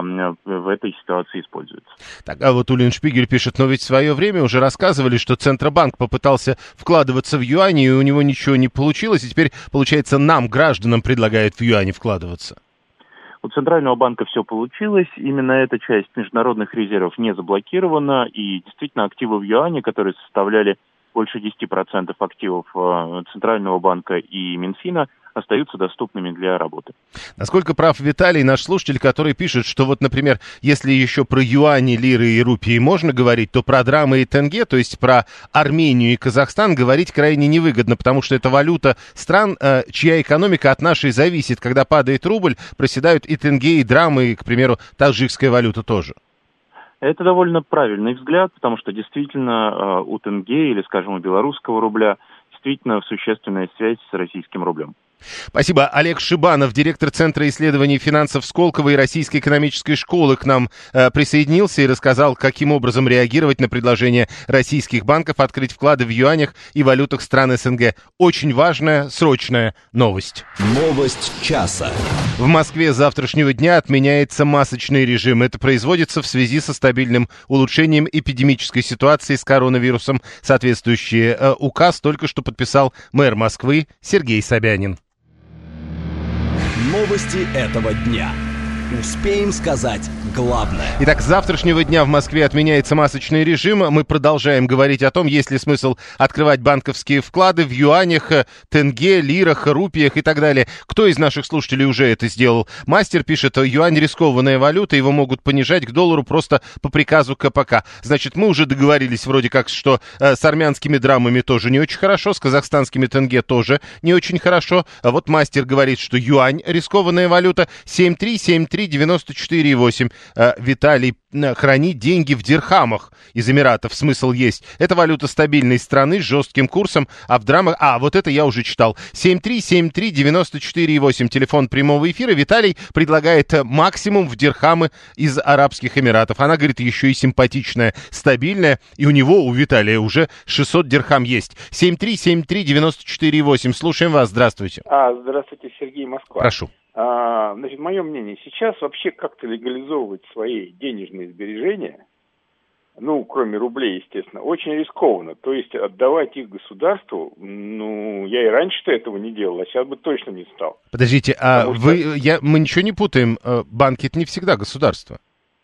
в этой ситуации используются. Так, а вот Улин Шпигель пишет, но ведь в свое время уже рассказывали, что Центробанк попытался вкладываться в юани, и у него ничего не получилось, и теперь, получается, нам, гражданам, предлагают в юани вкладываться. У Центрального банка все получилось, именно эта часть международных резервов не заблокирована, и действительно активы в юане, которые составляли больше десять процентов активов Центрального банка и Минфина, остаются доступными для работы. Насколько прав Виталий, наш слушатель, который пишет, что вот, например, если еще про юани, лиры и рупии можно говорить, то про драмы и тенге, то есть про Армению и Казахстан, говорить крайне невыгодно, потому что это валюта стран, чья экономика от нашей зависит. Когда падает рубль, проседают и тенге, и драмы, и, к примеру, таджикская валюта тоже. Это довольно правильный взгляд, потому что действительно у тенге или, скажем, у белорусского рубля действительно существенная связь с российским рублем. Спасибо. Олег Шибанов, директор Центра исследований финансов Сколково и Российской экономической школы, к нам э, присоединился и рассказал, каким образом реагировать на предложение российских банков открыть вклады в юанях и валютах стран СНГ. Очень важная, срочная новость. Новость часа. В Москве с завтрашнего дня отменяется масочный режим. Это производится в связи со стабильным улучшением эпидемической ситуации с коронавирусом. Соответствующий э, указ только что подписал мэр Москвы Сергей Собянин. Новости этого дня. Успеем сказать главное. Итак, с завтрашнего дня в Москве отменяется масочный режим. Мы продолжаем говорить о том, есть ли смысл открывать банковские вклады в юанях, тенге, лирах, рупиях и так далее. Кто из наших слушателей уже это сделал? Мастер пишет, юань рискованная валюта, его могут понижать к доллару просто по приказу ка пэ ка. Значит, мы уже договорились вроде как, что э, с армянскими драмами тоже не очень хорошо, с казахстанскими тенге тоже не очень хорошо. А вот мастер говорит, что юань рискованная валюта. семь три семь три девяносто четыре восемь. Виталий, хранить деньги в дирхамах из Эмиратов смысл есть. Это валюта стабильной страны с жестким курсом, а в драмах... А, вот это я уже читал. семь три семь три девяносто четыре восемь. Телефон прямого эфира. Виталий предлагает максимум в дирхамы из Арабских Эмиратов. Она, говорит, еще и симпатичная, стабильная. И у него, у Виталия, уже шестьсот дирхам есть. семь три семь три девяносто четыре восемь. Слушаем вас. Здравствуйте. А, здравствуйте, Сергей, Москва. Прошу. А, значит, мое мнение, сейчас вообще как-то легализовывать свои денежные сбережения, ну, кроме рублей, естественно, очень рискованно. То есть отдавать их государству, ну, я и раньше-то этого не делал, а сейчас бы точно не стал. Подождите, а Потому вы, что... я, мы ничего не путаем, банки это не всегда государство.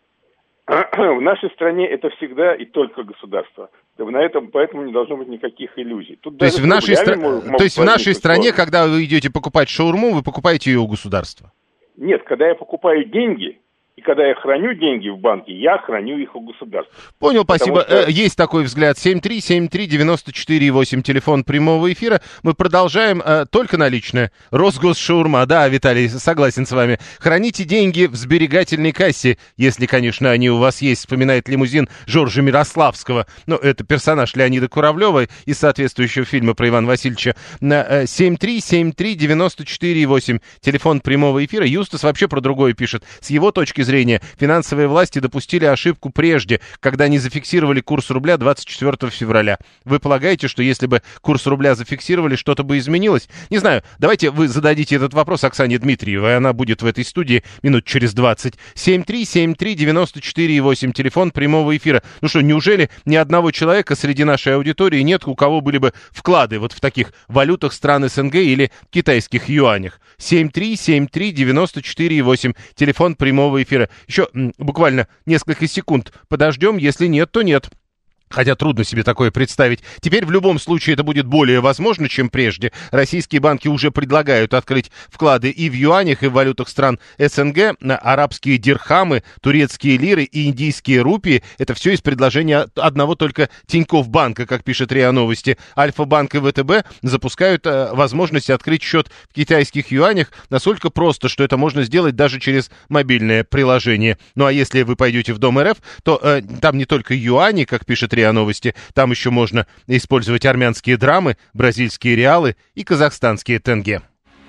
В нашей стране это всегда и только государство. На этом, поэтому не должно быть никаких иллюзий. Тут то есть в нашей, стра... могут, То есть в нашей стране, сложно. когда вы идете покупать шаурму, вы покупаете ее у государства? Нет, когда я покупаю деньги, и когда я храню деньги в банке, я храню их у государства. Понял, спасибо. Что... Есть такой взгляд. семь три семь три девяносто четыре восемь, телефон прямого эфира. Мы продолжаем. Только наличное. Росгосшаурма. Да, Виталий, согласен с вами. Храните деньги в сберегательной кассе, если, конечно, они у вас есть, вспоминает лимузин Жоржа Мирославского. Ну, это персонаж Леонида Куравлева из соответствующего фильма про Ивана Васильевича. семь три семь три девяносто четыре восемь, телефон прямого эфира. Юстас вообще про другое пишет. С его точки зрения, финансовые власти допустили ошибку прежде, когда не зафиксировали курс рубля двадцать четвёртого февраля. Вы полагаете, что если бы курс рубля зафиксировали, что-то бы изменилось? Не знаю, давайте вы зададите этот вопрос Оксане Дмитриевой, она будет в этой студии минут через двадцать. семь три семь три девяносто четыре восемь, телефон прямого эфира. Ну что, неужели ни одного человека среди нашей аудитории нет, у кого были бы вклады вот в таких валютах стран СНГ или китайских юанях? семь три семь три девяносто четыре восемь, телефон прямого эфира. Еще м, буквально несколько секунд подождем, если нет, то нет. Хотя трудно себе такое представить. Теперь в любом случае это будет более возможно, чем прежде. Российские банки уже предлагают открыть вклады и в юанях, и в валютах стран СНГ. Арабские дирхамы, турецкие лиры и индийские рупии. Это все из предложения одного только Тинькофф банка, как пишет РИА Новости. Альфа-банк и ВТБ запускают э, возможность открыть счет в китайских юанях настолько просто, что это можно сделать даже через мобильное приложение. Ну а если вы пойдете в Дом РФ, то э, там не только юани, как пишет РИА Новости, там еще можно использовать армянские драмы, бразильские реалы и казахстанские тенге.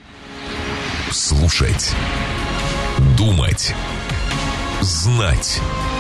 Слушать, думать, знать.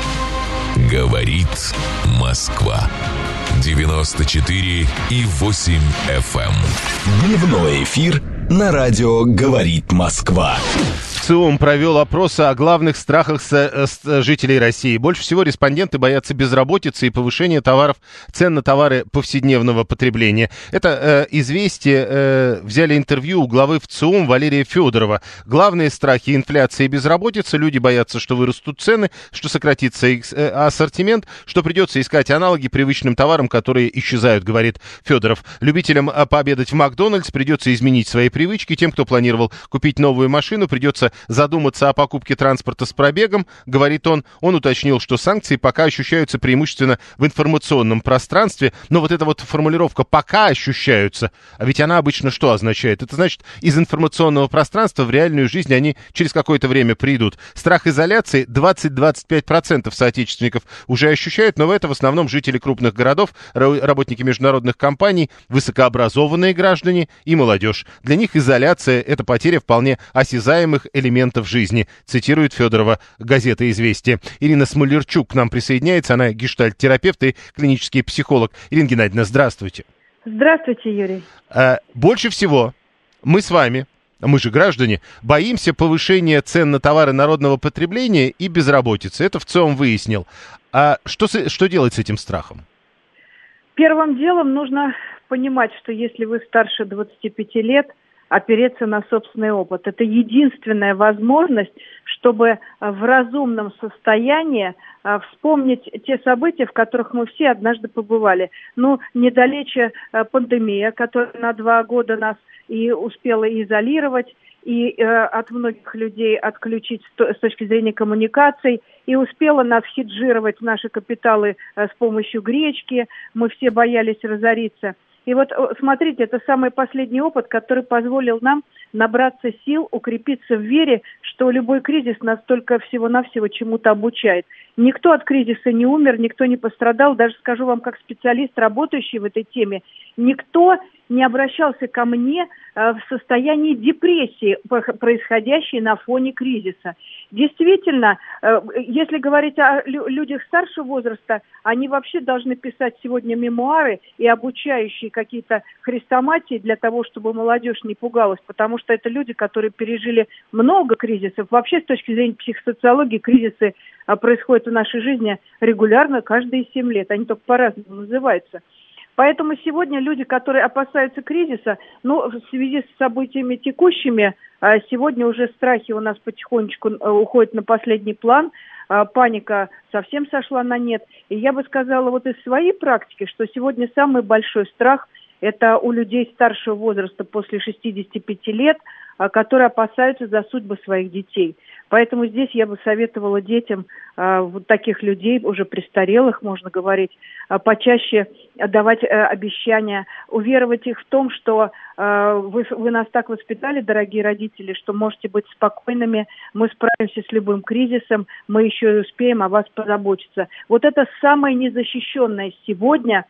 Говорит Москва. девяносто четыре и восемь эф эм. Дневной эфир на радио «Говорит Москва». ЦИОМ провел опрос о главных страхах с, с жителей России. Больше всего респонденты боятся безработицы и повышения товаров, цен на товары повседневного потребления. Это э, известие э, взяли интервью у главы ВЦИОМ Валерия Федорова. Главные страхи — инфляция и безработица. Люди боятся, что вырастут цены, что сократится их э, ассортимент, что придется искать аналоги привычным товарам, которые исчезают, говорит Федоров. Любителям э, пообедать в Макдональдс придется изменить свои привычки. Тем, кто планировал купить новую машину, придется задуматься о покупке транспорта с пробегом, говорит он. Он уточнил, что санкции пока ощущаются преимущественно в информационном пространстве, но вот эта вот формулировка «пока ощущаются», а ведь она обычно что означает? Это значит, из информационного пространства в реальную жизнь они через какое-то время придут. Страх изоляции двадцать-двадцать пять процентов соотечественников уже ощущают, но это в основном жители крупных городов, работники международных компаний, высокообразованные граждане и молодежь. Для них изоляция — это потеря вполне осязаемых элементов жизни, цитирует Федорова газета «Известия». Ирина Смолерчук к нам присоединяется, она гештальт-терапевт и клинический психолог. Ирина Геннадьевна, здравствуйте. Здравствуйте, Юрий. А, больше всего мы с вами, мы же граждане, боимся повышения цен на товары народного потребления и безработицы. Это ВЦИОМ выяснил. А что, что делать с этим страхом? Первым делом нужно понимать, что если вы старше двадцати пяти лет, опереться на собственный опыт. Это единственная возможность, чтобы в разумном состоянии вспомнить те события, в которых мы все однажды побывали. Ну, недалече пандемия, которая на два года нас и успела изолировать, и э, от многих людей отключить с точки зрения коммуникаций, и успела нас хеджировать наши капиталы э, с помощью гречки. Мы все боялись разориться. И вот, смотрите, это самый последний опыт, который позволил нам набраться сил, укрепиться в вере, что любой кризис нас только всего-навсего чему-то обучает. Никто от кризиса не умер, никто не пострадал. Даже скажу вам, как специалист, работающий в этой теме, никто не обращался ко мне э, в состоянии депрессии, происходящей на фоне кризиса. Действительно, э, если говорить о лю- людях старшего возраста, они вообще должны писать сегодня мемуары и обучающие какие-то хрестоматии для того, чтобы молодежь не пугалась, потому что это люди, которые пережили много кризисов. Вообще, с точки зрения психосоциологии, кризисы э, происходят в нашей жизни регулярно, каждые семь лет. Они только по-разному называются. Поэтому сегодня люди, которые опасаются кризиса, ну, в связи с событиями текущими, сегодня уже страхи у нас потихонечку уходят на последний план, паника совсем сошла на нет. И я бы сказала вот из своей практики, что сегодня самый большой страх – это у людей старшего возраста после шестидесяти пяти лет, которые опасаются за судьбы своих детей. Поэтому здесь я бы советовала детям э, вот таких людей, уже престарелых, можно говорить, э, почаще давать э, обещания, уверовать их в том, что э, вы, вы нас так воспитали, дорогие родители, что можете быть спокойными, мы справимся с любым кризисом, мы еще и успеем о вас позаботиться. Вот это самое незащищенное сегодня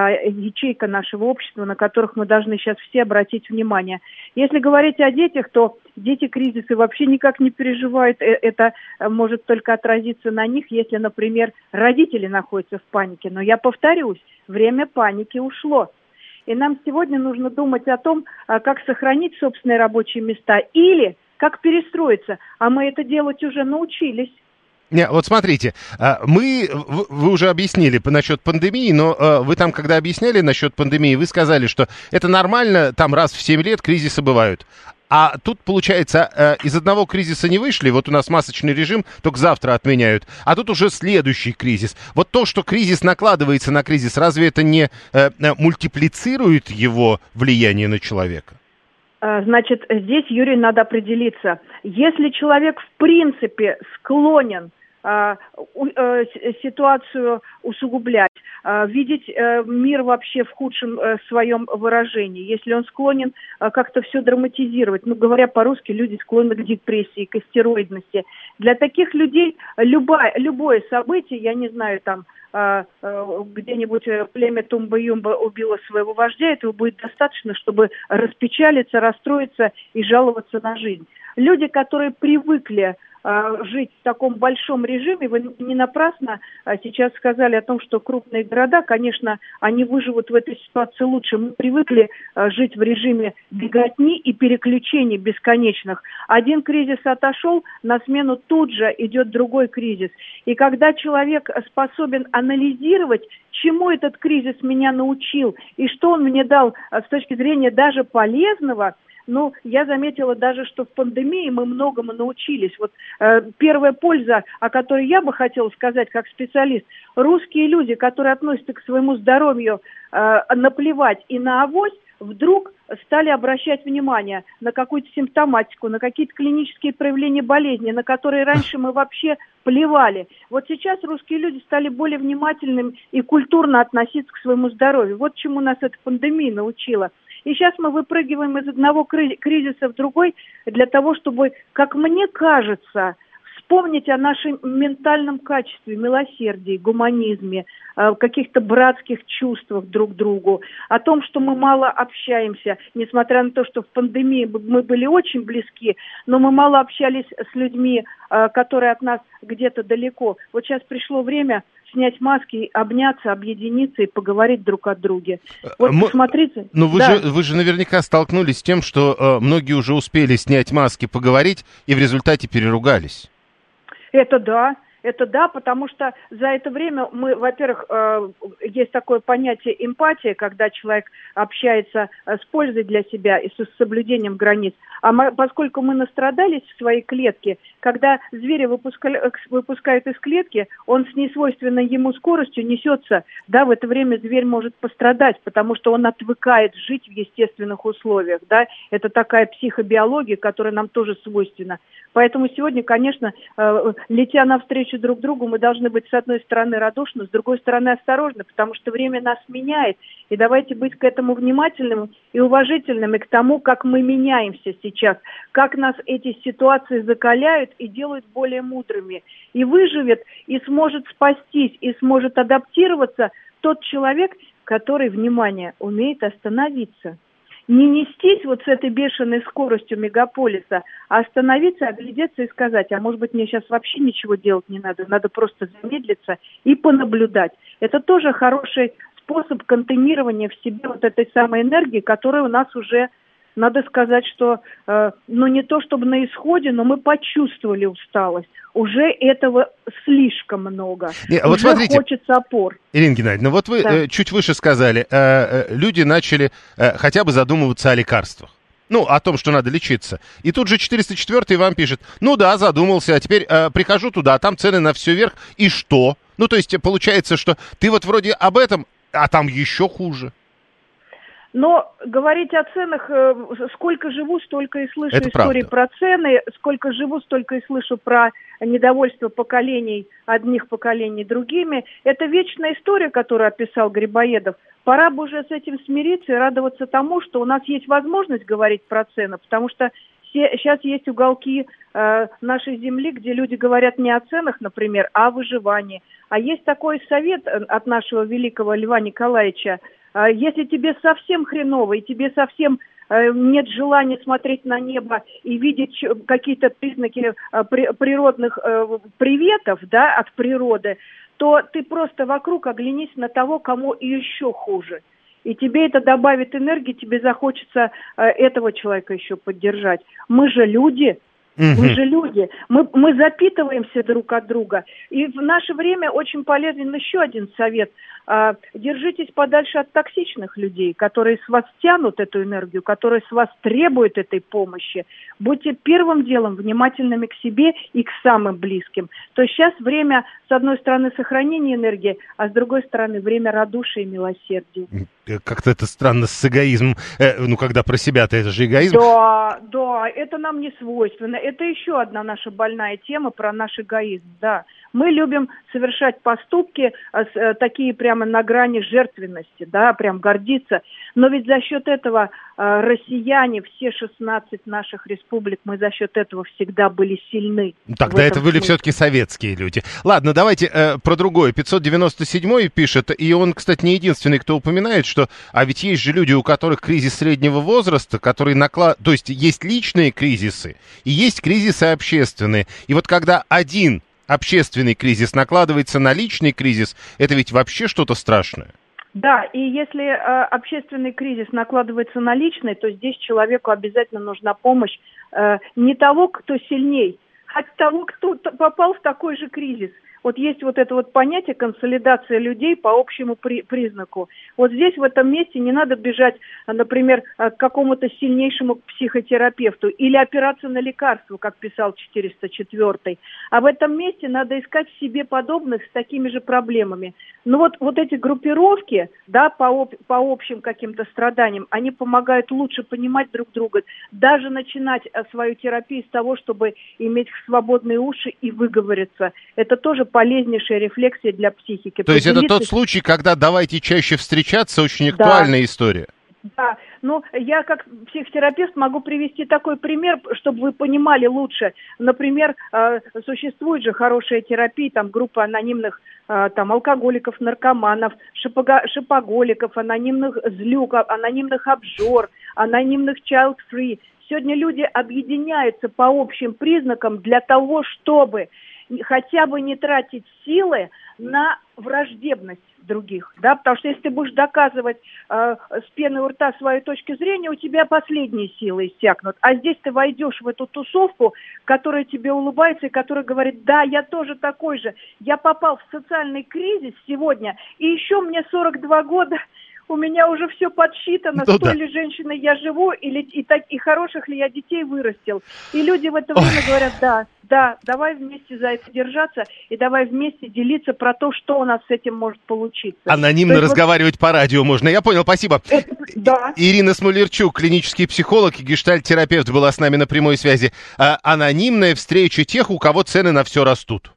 ячейка нашего общества, на которых мы должны сейчас все обратить внимание. Если говорить о детях, то дети кризисы вообще никак не переживают. Это может только отразиться на них, если, например, родители находятся в панике. Но я повторюсь, время паники ушло. И нам сегодня нужно думать о том, как сохранить собственные рабочие места или как перестроиться. А мы это делать уже научились. Не, вот смотрите, мы, вы уже объяснили насчет пандемии, но вы там, когда объясняли насчет пандемии, вы сказали, что это нормально, там раз в семь лет кризисы бывают. А тут, получается, из одного кризиса не вышли, вот у нас масочный режим, только завтра отменяют, а тут уже следующий кризис. Вот то, что кризис накладывается на кризис, разве это не мультиплицирует его влияние на человека? Значит, здесь, Юрий, надо определиться. Если человек в принципе склонен э, э, ситуацию усугублять, э, видеть э, мир вообще в худшем э, своем выражении, если он склонен э, как-то все драматизировать, ну, говоря по-русски, люди склонны к депрессии, к истероидности. Для таких людей любое, любое событие, я не знаю, там, где-нибудь племя Тумба-Юмба убило своего вождя, этого будет достаточно, чтобы распечалиться, расстроиться и жаловаться на жизнь. Люди, которые привыкли жить в таком большом режиме, вы не напрасно сейчас сказали о том, что крупные города, конечно, они выживут в этой ситуации лучше. Мы привыкли жить в режиме беготни и переключений бесконечных. Один кризис отошел, на смену тут же идет другой кризис. И когда человек способен анализировать, чему этот кризис меня научил и что он мне дал с точки зрения даже полезного, ну, я заметила даже, что в пандемии мы многому научились. Вот э, первая польза, о которой я бы хотела сказать как специалист, русские люди, которые относятся к своему здоровью э, наплевать и на авось, вдруг стали обращать внимание на какую-то симптоматику, на какие-то клинические проявления болезни, на которые раньше мы вообще плевали. Вот сейчас русские люди стали более внимательными и культурно относиться к своему здоровью. Вот чему нас эта пандемия научила. И сейчас мы выпрыгиваем из одного кризиса в другой для того, чтобы, как мне кажется, вспомнить о нашем ментальном качестве, милосердии, гуманизме, каких-то братских чувствах друг к другу, о том, что мы мало общаемся, несмотря на то, что в пандемии мы были очень близки, но мы мало общались с людьми, которые от нас где-то далеко. Вот сейчас пришло время снять маски, обняться, объединиться и поговорить друг о друге. Вот Мы, посмотрите. Ну вы, да. же, вы же наверняка столкнулись с тем, что э, многие уже успели снять маски, поговорить, и в результате переругались. Это да. Это да, потому что за это время мы, во-первых, э, есть такое понятие эмпатия, когда человек общается э, с пользой для себя и с соблюдением границ. А мы, поскольку мы настрадались в своей клетке, когда зверя выпускали, выпускают из клетки, он с несвойственной ему скоростью несется, да, в это время зверь может пострадать, потому что он отвыкает жить в естественных условиях, да, это такая психобиология, которая нам тоже свойственна. Поэтому сегодня, конечно, э, летя навстречу друг другу, мы должны быть с одной стороны радушны, с другой стороны осторожны, потому что время нас меняет. И давайте быть к этому внимательным и уважительными к тому, как мы меняемся сейчас, как нас эти ситуации закаляют и делают более мудрыми. И выживет, и сможет спастись, и сможет адаптироваться тот человек, который, внимание, умеет остановиться. Не нестись вот с этой бешеной скоростью мегаполиса, а остановиться, оглядеться и сказать, а может быть мне сейчас вообще ничего делать не надо, надо просто замедлиться и понаблюдать. Это тоже хороший способ контейнирования в себе вот этой самой энергии, которая у нас уже, надо сказать, что, э, ну не то чтобы на исходе, но мы почувствовали усталость. Уже этого слишком много. Не, уже вот смотрите, хочется опор. Ирина Геннадьевна, вот вы да. э, чуть выше сказали, э, э, люди начали э, хотя бы задумываться о лекарствах. Ну, о том, что надо лечиться. И тут же четыреста четвёртый вам пишет, ну да, задумался, а теперь э, прихожу туда, а там цены на все вверх, и что? Ну, то есть получается, что ты вот вроде об этом, а там еще хуже. Но говорить о ценах, сколько живу, столько и слышу Это истории правда. про цены, сколько живу, столько и слышу про недовольство поколений, одних поколений другими. Это вечная история, которую описал Грибоедов. Пора бы уже с этим смириться и радоваться тому, что у нас есть возможность говорить про цены, потому что сейчас есть уголки э, нашей земли, где люди говорят не о ценах, например, а о выживании. А есть такой совет от нашего великого Льва Николаевича. Если тебе совсем хреново, и тебе совсем э, нет желания смотреть на небо и видеть какие-то признаки э, при, природных э, приветов, да, от природы, то ты просто вокруг оглянись на того, кому еще хуже. И тебе это добавит энергии, тебе захочется э, этого человека еще поддержать. Мы же люди, Мы же люди, мы, мы запитываемся друг от друга. И в наше время очень полезен еще один совет. А, держитесь подальше от токсичных людей, которые с вас тянут эту энергию, которые с вас требуют этой помощи. Будьте первым делом внимательными к себе и к самым близким. То есть сейчас время, с одной стороны, сохранения энергии, а с другой стороны, время радушия и милосердия. Как-то это странно с эгоизмом. Э, ну, когда про себя-то это же эгоизм. Да, да, это нам не свойственно. Это еще одна наша больная тема про наш эгоизм, да. Мы любим совершать поступки э, такие прямо на грани жертвенности, да, прям гордиться. Но ведь за счет этого э, россияне, все шестнадцать наших республик, мы за счет этого всегда были сильны. Тогда это были все-таки советские люди. Ладно, давайте э, про другое. пятьсот девяносто седьмой пишет, и он, кстати, не единственный, кто упоминает, что, а ведь есть же люди, у которых кризис среднего возраста, которые наклад... То есть есть личные кризисы и есть кризисы общественные. И вот когда один общественный кризис накладывается на личный кризис, это ведь вообще что-то страшное. Да, и если э, общественный кризис накладывается на личный, то здесь человеку обязательно нужна помощь э, не того, кто сильней, а того, кто попал в такой же кризис. Вот есть вот это вот понятие консолидация людей по общему при, признаку. Вот здесь, в этом месте, не надо бежать, например, к какому-то сильнейшему психотерапевту или опираться на лекарство, как писал четыреста четвёртый. А в этом месте надо искать себе подобных с такими же проблемами. Но вот, вот эти группировки, да, по, об, по общим каким-то страданиям, они помогают лучше понимать друг друга, даже начинать свою терапию с того, чтобы иметь свободные уши и выговориться. Это тоже полезнейшая рефлексия для психики. То есть это тот случай, когда давайте чаще встречаться, очень актуальная да. история. Да, ну я как психотерапевт могу привести такой пример, чтобы вы понимали лучше. Например, э, существует же хорошая терапия, там группа анонимных э, там алкоголиков, наркоманов, шипого, шипоголиков, анонимных злюк, анонимных обжор, анонимных child-free. Сегодня люди объединяются по общим признакам для того, чтобы хотя бы не тратить силы на враждебность других, да, потому что если ты будешь доказывать э, с пеной у рта свою точку зрения, у тебя последние силы иссякнут, а здесь ты войдешь в эту тусовку, которая тебе улыбается и которая говорит, да, я тоже такой же, я попал в социальный кризис сегодня, и еще мне сорок два года, у меня уже все подсчитано, ну, с той да. ли женщиной я живу, или и, так, и хороших ли я детей вырастил. И люди в это время Ой. говорят, да, да, давай вместе за это держаться, и давай вместе делиться про то, что у нас с этим может получиться. Анонимно есть, разговаривать вот... по радио можно. Я понял, спасибо. Это, да. Ирина Смолерчук, клинический психолог и гештальт-терапевт, была с нами на прямой связи. А, анонимная встреча тех, у кого цены на все растут.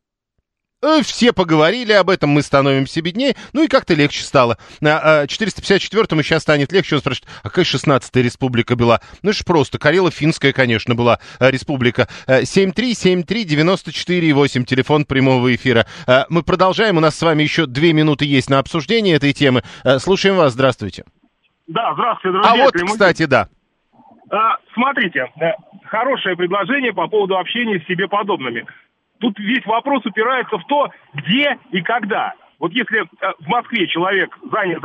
Все поговорили об этом, мы становимся беднее, ну и как-то легче стало. четыреста пятьдесят четвёртому сейчас станет легче, он спрашивает, а какая шестнадцатая республика была? Ну это ж просто, Карело-Финская, конечно, была республика. семь три семь три девяносто четыре восемь, телефон прямого эфира. Мы продолжаем, у нас с вами еще две минуты есть на обсуждение этой темы. Слушаем вас, здравствуйте. Да, здравствуйте, друзья. А вот, кстати, да. А, смотрите, хорошее предложение по поводу общения с себе подобными. Тут весь вопрос упирается в то, где и когда. Вот если э, в Москве человек занят,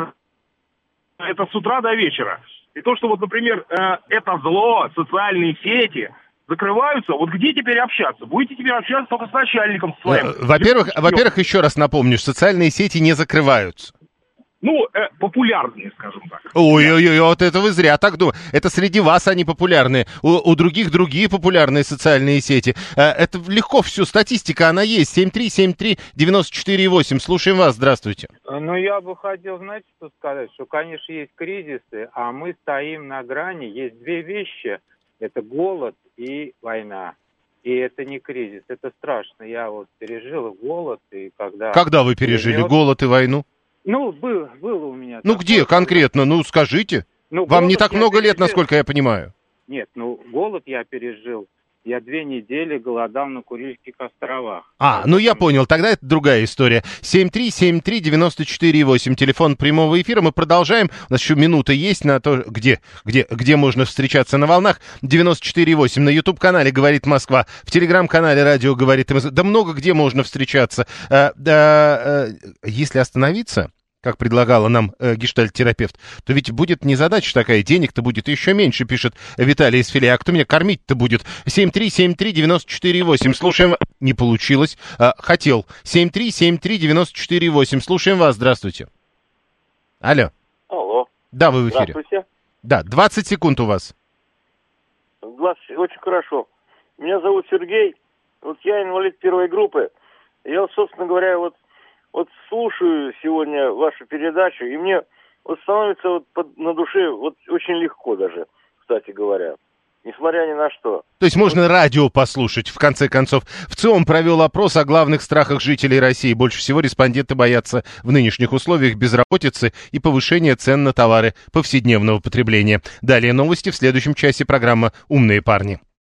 это с утра до вечера. И то, что вот, например, э, это зло, социальные сети закрываются, вот где теперь общаться? Будете теперь общаться только с начальником своим. Во-первых, во-первых, еще раз напомню, социальные сети не закрываются. Ну, э, популярные, скажем так. Ой-ой-ой, вот это вы зря так думаете. Это среди вас они популярные. У, у других другие популярные социальные сети. Э, это легко все, статистика, она есть. семь три семь три девяносто четыре восемь. Слушаем вас, здравствуйте. Ну, я бы хотел, знаете, что сказать? Что, конечно, есть кризисы, а мы стоим на грани. Есть две вещи. Это голод и война. И это не кризис, это страшно. Я вот пережил голод, и когда... Когда вы пережили перенес... голод и войну? Ну, был, было у меня. Ну, где конкретно? Ну, скажите. Ну, Вам не так много лет, насколько я понимаю. Нет, ну, голод я пережил. Я две недели голодал на Курильских островах. А, ну я понял, тогда это другая история. семь три семь три девяносто четыре восемь, телефон прямого эфира. Мы продолжаем. У нас еще минута есть на то, где, где, где можно встречаться на волнах. девяносто четыре восемь на YouTube-канале «Говорит Москва», в Телеграм-канале «Радио говорит Москва». Да много где можно встречаться. А, да, а, если остановиться, как предлагала нам э, гештальт-терапевт, то ведь будет незадача такая, денег-то будет еще меньше, пишет Виталий из Филия. А кто меня кормить-то будет? семь три семь три девять четыре восемь. Слушаем. Не получилось. А, хотел. семь три семь три девять четыре восемь. Слушаем вас. Здравствуйте. Алло. Алло. Да, вы в эфире. Здравствуйте. Да, двадцать секунд у вас. двадцать, очень хорошо. Меня зовут Сергей. Вот я инвалид первой группы. Я, вот, собственно говоря, вот Вот слушаю сегодня вашу передачу, и мне вот становится вот под, на душе вот очень легко даже, кстати говоря, несмотря ни на что. То есть можно вот радио послушать, в конце концов. ВЦИОМ провел опрос о главных страхах жителей России. Больше всего респонденты боятся в нынешних условиях безработицы и повышения цен на товары повседневного потребления. Далее новости в следующем часе программа «Умные парни».